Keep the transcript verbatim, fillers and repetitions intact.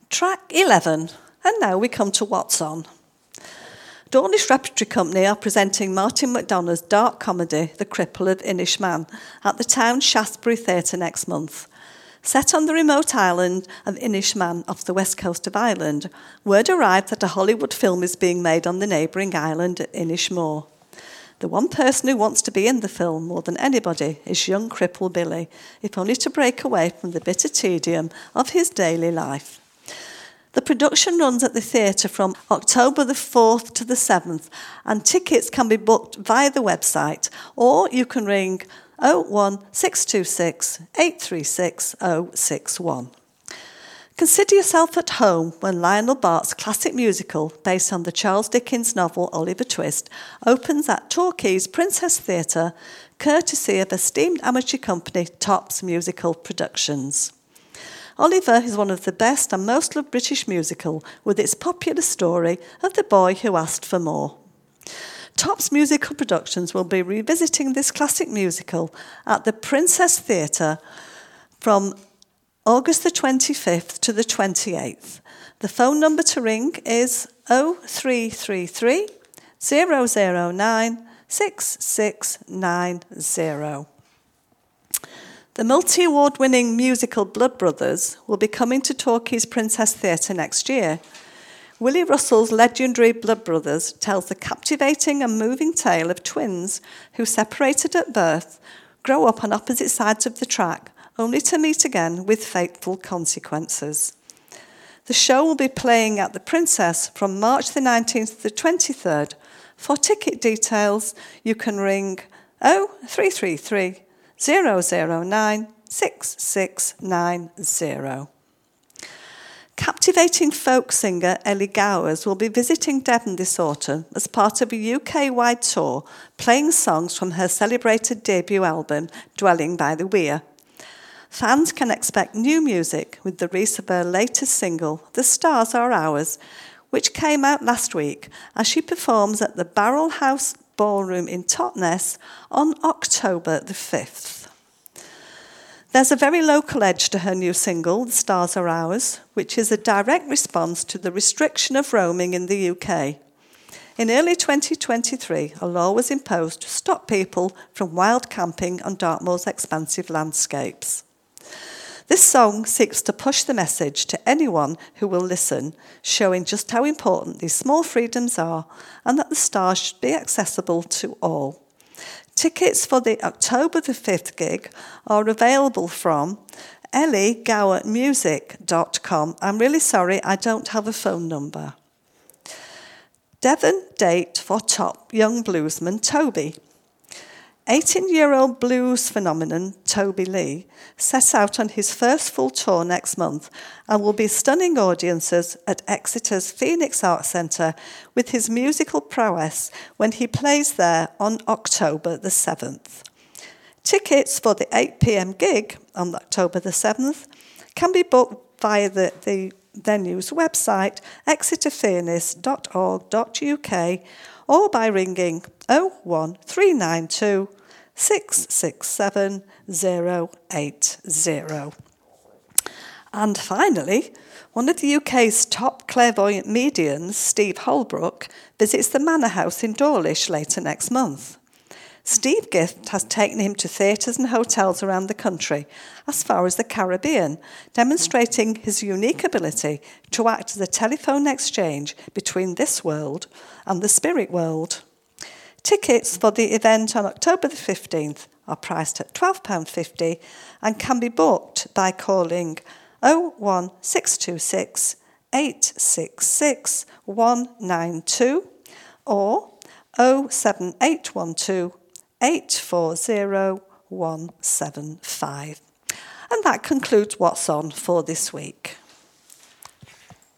Track eleven, and now we come to What's On. Dawlish Repertory Company are presenting Martin McDonagh's dark comedy, The Cripple of Inishmaan, at the town Shaftesbury Theatre next month. Set on the remote island of Inishmaan off the west coast of Ireland, word arrived that a Hollywood film is being made on the neighbouring island at Inishmore. The one person who wants to be in the film more than anybody is young cripple Billy, if only to break away from the bitter tedium of his daily life. The production runs at the theatre from October the fourth to the seventh, and tickets can be booked via the website, or you can ring oh one six two six eight three six oh six one. Consider yourself at home when Lionel Bart's classic musical, based on the Charles Dickens novel Oliver Twist, opens at Torquay's Princess Theatre, courtesy of esteemed amateur company Tops Musical Productions. Oliver is one of the best and most loved British musical, with its popular story of the boy who asked for more. Tops Musical Productions will be revisiting this classic musical at the Princess Theatre from August the twenty-fifth to the twenty-eighth. The phone number to ring is oh three three three, zero zero nine, six six nine zero. The multi-award-winning musical Blood Brothers will be coming to Torquay's Princess Theatre next year. Willie Russell's legendary Blood Brothers tells the captivating and moving tale of twins who, separated at birth, grow up on opposite sides of the track, only to meet again with fateful consequences. The show will be playing at the Princess from March the nineteenth to the twenty-third. For ticket details, you can ring oh three three three, zero zero nine, six six nine zero. Captivating folk singer Ellie Gowers will be visiting Devon this autumn as part of a U K-wide tour, playing songs from her celebrated debut album, Dwelling by the Weir. Fans can expect new music with the release of her latest single, The Stars Are Ours, which came out last week, as she performs at the Barrel House Ballroom in Totnes on October the fifth. There's a very local edge to her new single, The Stars Are Ours, which is a direct response to the restriction of roaming in the U K. In early twenty twenty-three, a law was imposed to stop people from wild camping on Dartmoor's expansive landscapes. This song seeks to push the message to anyone who will listen, showing just how important these small freedoms are and that the stars should be accessible to all. Tickets for the October the fifth gig are available from ellie gower music dot com. I'm really sorry, I don't have a phone number. Devon date for top young bluesman Toby. eighteen-year-old blues phenomenon Toby Lee sets out on his first full tour next month and will be stunning audiences at Exeter's Phoenix Arts Centre with his musical prowess when he plays there on October the seventh. Tickets for the eight p.m. gig on October the seventh can be booked via the, the venue's website, exeter phoenix dot org dot u k, or by ringing oh one three nine two, six six seven, zero eight zero. And finally, one of the U K's top clairvoyant mediums, Steve Holbrook, visits the Manor House in Dawlish later next month. Steve Gift has taken him to theatres and hotels around the country, as far as the Caribbean, demonstrating his unique ability to act as a telephone exchange between this world and the spirit world. Tickets for the event on October the fifteenth are priced at twelve pounds fifty and can be booked by calling oh one six two six, eight six six, one nine two or oh seven eight one two, eight four zero, one seven five. And that concludes What's On for this week.